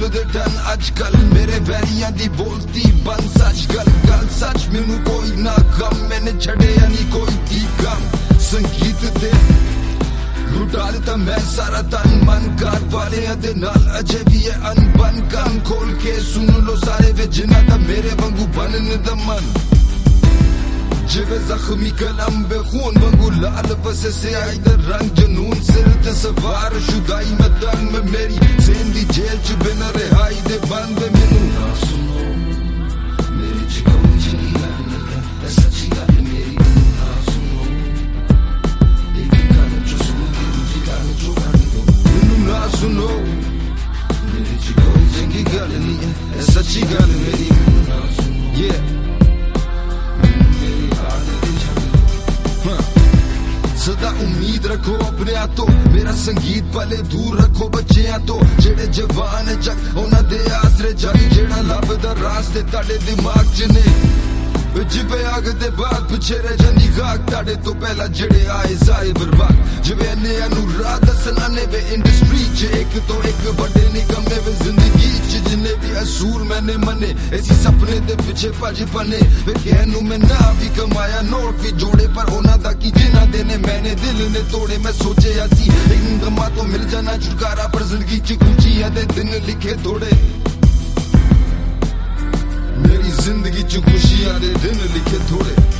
दे ton अजकल मेरे बैरियां दी बोलती बन सच गल गल सच मैनू कोई ना गम मैंने छड़िया नहीं कोई दी गम संगीत दे लुटा दिता मैं सारा तन मन कार वाले दे नाल अजे भी है अनबन कान खोल के सुन लो सारे वे जिन्ना दा मेरे वांगू बनने दा मन जिवे जख्मी कलम बेखून वांगू लाल बसे से आई दा रंग जुनून सिर ते सवार शुदाई मैदान में मेरी जेन दी जेल च बिना रिहाई दे बंद मैनू ना सुनो मेरी च कोई चली गल नहीं है सच्ची गल मेरी ना सुनो एक गल जो सुन दूजी गल जो कर दो मैनू ना सुनो मेरी च कोई चंगी गल नहीं है सच्ची गल मेरी ना सुनो yeah सदा उम्मीद रखो अपने तो मेरा संगीत भले दूर रखो बच्चियां तो जेड़े जवान चक उन्हां दे आसरे जग जेड़ा लभदा रास्ते ताड़े दिमाग च ने जिवे आग दे बाद पिछे रह जांदी गाग ताड़े तो पहला जेड़े आए सारे बर्बाद जिवे अन्ने अनुराग दसनाने वे इंडस्ट्री च एक तो एक बड़े निगमे वे जिंदगी च जिन्ने भी असूल मैंने मने ऐसी सपने दे पिछे भज बने वे कहनू मैं ना भी कमाया नोट भी जोड़े पर होना दा की जिना देने मैंने दिल ने तोड़े मैं सोचे ऐसी इन गमा तो मिल जाना छुटकारा पर जिंदगी च खुशियां दे दिन लिखे थोड़े मेरी जिंदगी च खुशियां दे दिन लिखे थोड़े